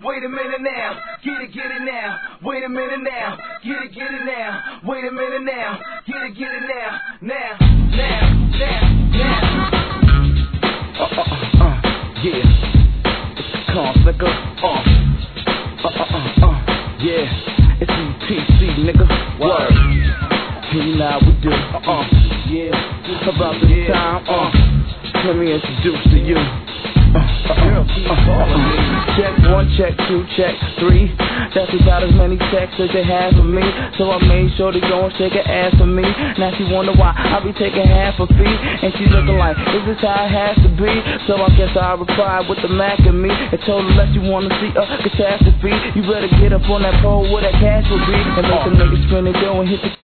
Wait a minute now, get it now. Wait a minute now, get it now. Wait a minute now, get it now. Now. Yeah. It's the Conflicker. Yeah. It's EPC, nigga. Word. You know how we do. Yeah. About this time. Let me introduce to you. Check 1, check 2, check 3. That's about as many texts as they have for me. So I made sure to go and shake her ass for me. Now she wonder why I be taking half a fee. And she looking like, is this how it has to be? So I guess I replied with the Mac and me. And told her, unless you wanna see a catastrophe, you better get up on that pole where that cash will be. And make the niggas spin it dough and hit the